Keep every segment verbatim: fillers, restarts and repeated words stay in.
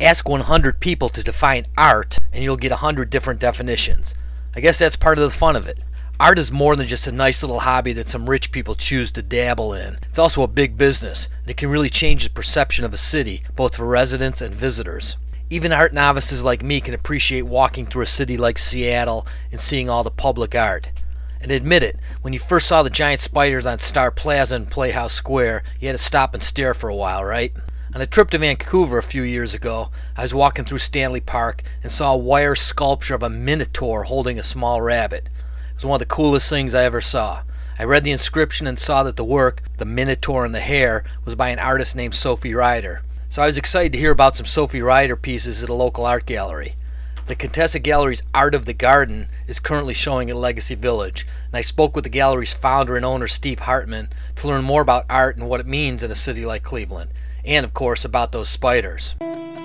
Ask one hundred people to define art, and you'll get one hundred different definitions. I guess that's part of the fun of it. Art is more than just a nice little hobby that some rich people choose to dabble in. It's also a big business, and it can really change the perception of a city, both for residents and visitors. Even art novices like me can appreciate walking through a city like Seattle and seeing all the public art. And admit it, when you first saw the giant spiders on Star Plaza and Playhouse Square, you had to stop and stare for a while, right? On a trip to Vancouver a few years ago, I was walking through Stanley Park and saw a wire sculpture of a minotaur holding a small rabbit. It was one of the coolest things I ever saw. I read the inscription and saw that the work, The Minotaur and the Hare, was by an artist named Sophie Ryder. So I was excited to hear about some Sophie Ryder pieces at a local art gallery. The Contessa Gallery's Art of the Garden is currently showing at Legacy Village, and I spoke with the gallery's founder and owner, Steve Hartman, to learn more about art and what it means in a city like Cleveland, and of course about those spiders.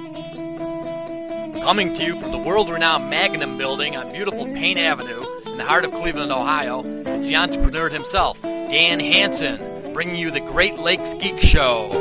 Coming to you from the world-renowned Magnum Building on beautiful Payne Avenue in the heart of Cleveland, Ohio, it's the entrepreneur himself, Dan Hansen, bringing you the Great Lakes Geek Show.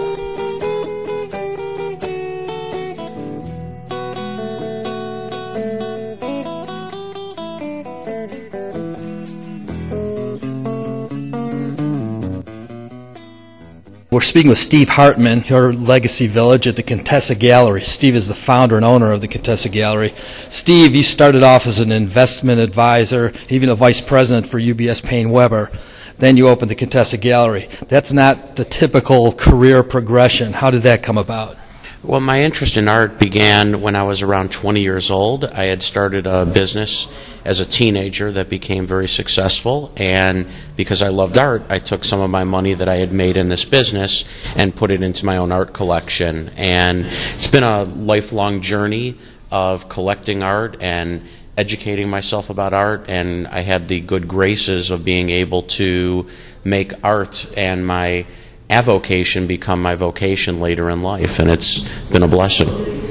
We're speaking with Steve Hartman here at Legacy Village at the Contessa Gallery. Steve is the founder and owner of the Contessa Gallery. Steve, you started off as an investment advisor, even a vice president for U B S Payne Weber. Then you opened the Contessa Gallery. That's not the typical career progression. How did that come about? Well, my interest in art began when I was around twenty years old. I had started a business as a teenager that became very successful, and because I loved art, I took some of my money that I had made in this business and put it into my own art collection. And it's been a lifelong journey of collecting art and educating myself about art, and I had the good graces of being able to make art and my avocation become my vocation later in life, and it's been a blessing.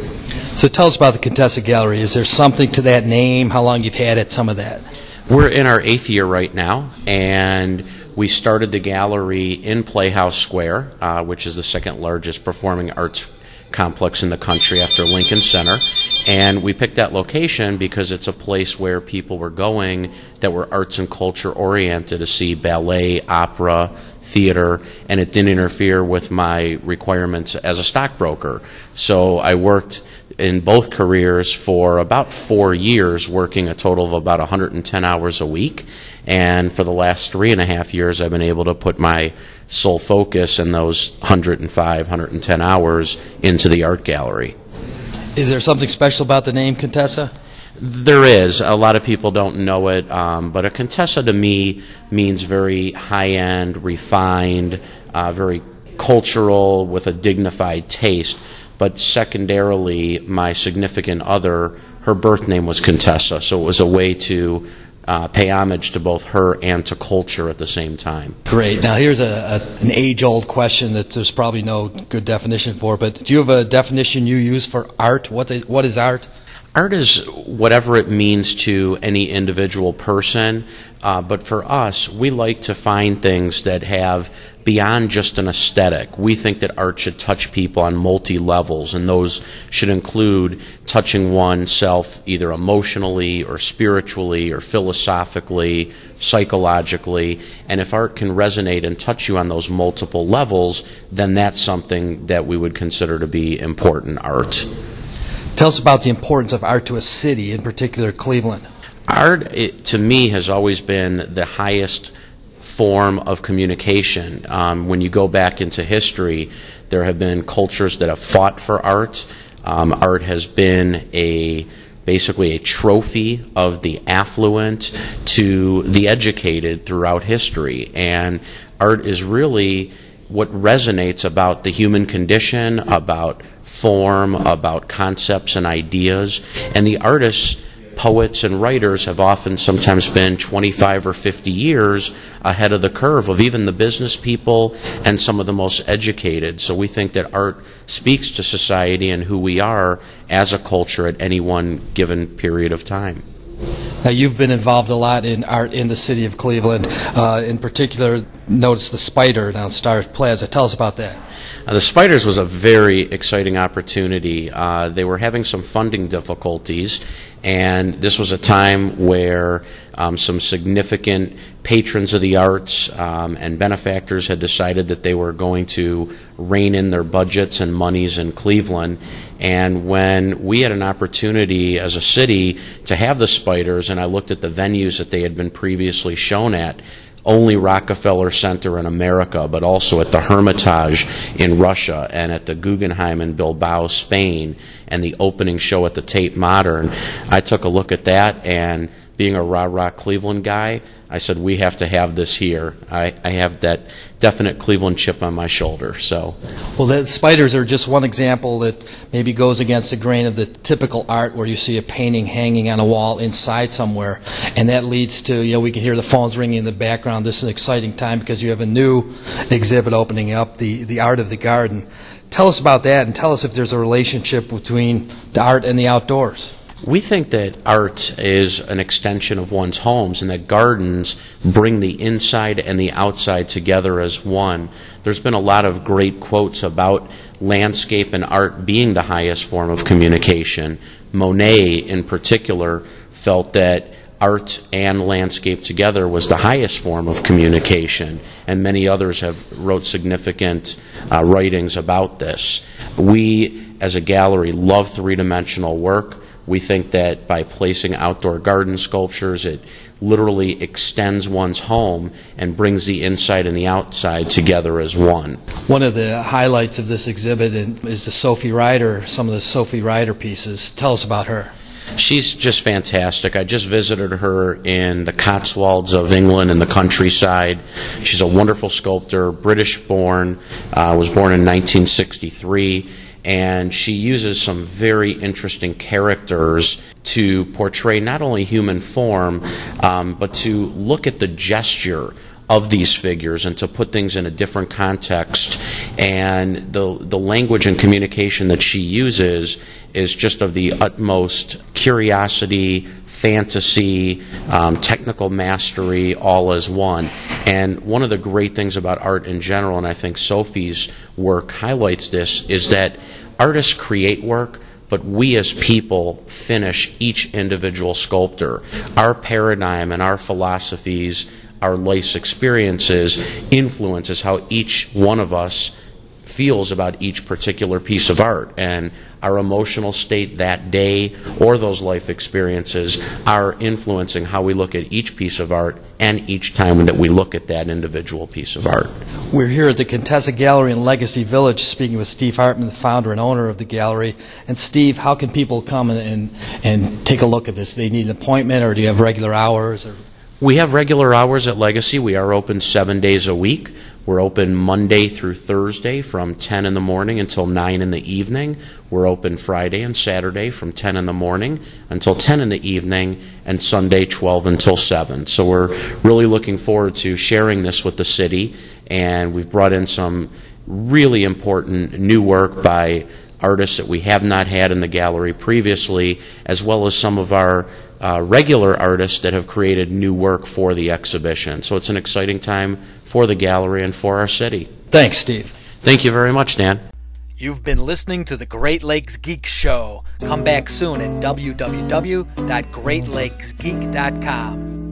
So tell us about the Contessa Gallery. Is there something to that name? How long you've had it? Some of that. We're in our eighth year right now, and we started the gallery in Playhouse Square, uh, which is the second largest performing arts complex in the country after Lincoln Center. And we picked that location because it's a place where people were going that were arts and culture oriented to see ballet, opera, theater, and it didn't interfere with my requirements as a stockbroker. So I worked in both careers for about four years, working a total of about one hundred ten hours a week. And for the last three and a half years, I've been able to put my sole focus in those one hundred five, one hundred ten hours into the art gallery. Is there something special about the name Contessa? There is. A lot of people don't know it, um, but a Contessa to me means very high-end, refined, uh, very cultural, with a dignified taste. But secondarily, my significant other, her birth name was Contessa, so it was a way to uh, pay homage to both her and to culture at the same time. Great. Now here's a, a an age-old question that there's probably no good definition for, but do you have a definition you use for art? What is, what is art? Art is whatever it means to any individual person, uh, but for us, we like to find things that have beyond just an aesthetic. We think that art should touch people on multi-levels, and those should include touching oneself either emotionally or spiritually or philosophically, psychologically, and if art can resonate and touch you on those multiple levels, then that's something that we would consider to be important art. Tell us about the importance of art to a city, in particular Cleveland. Art, it, to me, has always been the highest form of communication. Um, when you go back into history, there have been cultures that have fought for art. Um, art has been a basically a trophy of the affluent to the educated throughout history. And art is really what resonates about the human condition, about form, about concepts and ideas. And the artists, poets, and writers have often sometimes been twenty-five or fifty years ahead of the curve of even the business people and some of the most educated. So we think that art speaks to society and who we are as a culture at any one given period of time. Now, you've been involved a lot in art in the city of Cleveland. Uh, in particular, notice the spider down Star Plaza. Tell us about that. Uh, the Spiders was a very exciting opportunity. Uh, they were having some funding difficulties, and this was a time where um, some significant patrons of the arts um, and benefactors had decided that they were going to rein in their budgets and monies in Cleveland. And when we had an opportunity as a city to have the Spiders, and I looked at the venues that they had been previously shown at, only Rockefeller Center in America, but also at the Hermitage in Russia and at the Guggenheim in Bilbao, Spain, and the opening show at the Tate Modern, I took a look at that, and being a rah-rah Cleveland guy, I said, we have to have this here. I, I have that definite Cleveland chip on my shoulder. So, well, the Spiders are just one example that maybe goes against the grain of the typical art where you see a painting hanging on a wall inside somewhere, and that leads to, you know, we can hear the phones ringing in the background. This is an exciting time because you have a new exhibit opening up, the, the Art of the Garden. Tell us about that, and tell us if there's a relationship between the art and the outdoors. We think that art is an extension of one's homes and that gardens bring the inside and the outside together as one. There's been a lot of great quotes about landscape and art being the highest form of communication. Monet, in particular, felt that art and landscape together was the highest form of communication, and many others have wrote significant uh, writings about this. We, as a gallery, love three-dimensional work. We think that by placing outdoor garden sculptures, it literally extends one's home and brings the inside and the outside together as one. One of the highlights of this exhibit is the Sophie Ryder, some of the Sophie Ryder pieces. Tell us about her. She's just fantastic. I just visited her in the Cotswolds of England in the countryside. She's a wonderful sculptor, British-born, uh, was born in nineteen sixty-three. And she uses some very interesting characters to portray not only human form, um, but to look at the gesture of these figures and to put things in a different context. And the the language and communication that she uses is just of the utmost curiosity, fantasy, um, technical mastery, all as one. And one of the great things about art in general, and I think Sophie's work highlights this, is that artists create work, but we as people finish each individual sculptor. Our paradigm and our philosophies, our life's experiences influences how each one of us feels about each particular piece of art, and our emotional state that day or those life experiences are influencing how we look at each piece of art and each time that we look at that individual piece of art. We're here at the Contessa Gallery in Legacy Village speaking with Steve Hartman, the founder and owner of the gallery. And Steve, how can people come and, and, and take a look at this? They need an appointment, or do you have regular hours? Or? We have regular hours at Legacy. We are open seven days a week. We're open Monday through Thursday from ten in the morning until nine in the evening. We're open Friday and Saturday from ten in the morning until ten in the evening, and Sunday twelve until seven. So we're really looking forward to sharing this with the city, and we've brought in some really important new work by artists that we have not had in the gallery previously, as well as some of our uh, regular artists that have created new work for the exhibition. So it's an exciting time for the gallery and for our city. Thanks, Steve. Thank you very much, Dan. You've been listening to the Great Lakes Geek Show. Come back soon at w w w dot great lakes geek dot com.